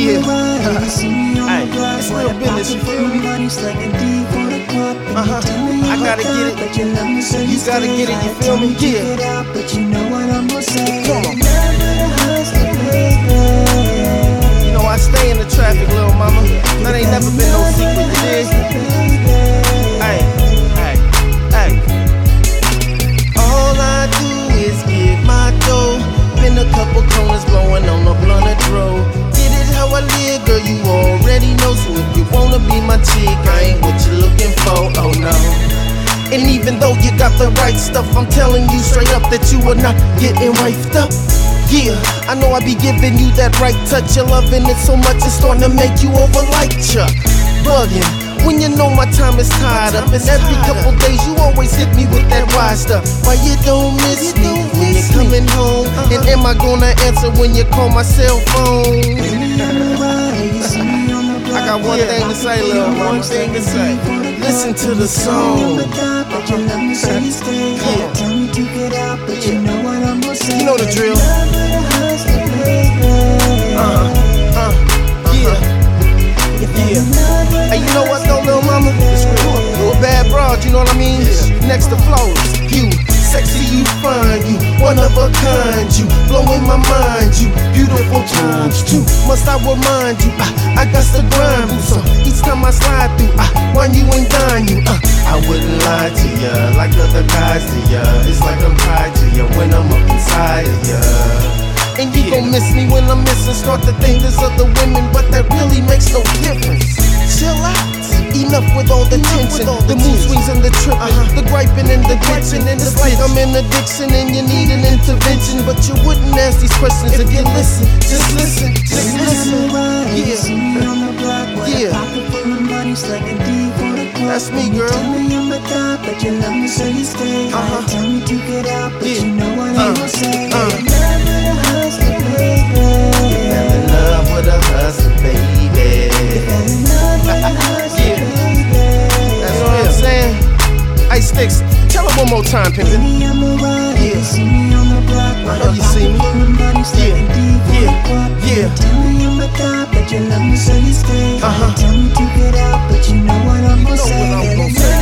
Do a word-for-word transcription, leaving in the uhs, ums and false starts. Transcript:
Yeah. Hey, it's real business, you feel me? Uh-huh. I gotta get it. You gotta get it, you feel me? Yeah. Come on. You know I stay in the traffic, little mama. That ain't never been no secret, you dig? Hey, hey, hey. All I do is get my dough. Been a couple corners blowing on the blunt of dro. Get it how I live, girl, you already know. So if you wanna be my chick, I ain't what you looking for, oh no. And even though you got the right stuff, I'm telling you straight up that you are not getting wifed up. Yeah, I know I be giving you that right touch. You're loving it so much it's starting to make you over like Chuck. Bugging when you know my time is tied up. And every couple days you always hit me with that wise stuff. Why you don't miss me when you're coming home? And am I gonna answer when you call my cell phone? I got one thing to say, lil', one thing to say. Listen to the song. You know the drill. Uh, uh, yeah, yeah. Hey, you know what though, little mama? You a bad broad, you know what I mean? Next to flows, you sexy, you fine, you one of a kind, you blowing my mind, you beautiful times too. Must I remind you, I, I got to grind, boo. So each time I slide through, I wine you and dine you. Uh, I wouldn't lie to ya like other guys to ya. It's like I'm tied to ya when I'm up inside of ya. And you gon' miss me when I'm missing. Start to think there's other women, but that really makes no difference. Chill out. Enough with all the tension, the mood swings and the tripping, uh-huh. the griping and the bitching. It's like I'm in addiction and you need an intervention, but you wouldn't ask these questions if you listen. Just listen, just listen. Yeah, yeah. That's me, girl. Uh-huh. Yeah. Uh, uh. You fell in love with a hustle, baby. Hey, Sticks, tell her one more time, pimpin'. Yeah. I know you see me. Yeah, yeah, yeah. Uh-huh. You know what I'm gonna say.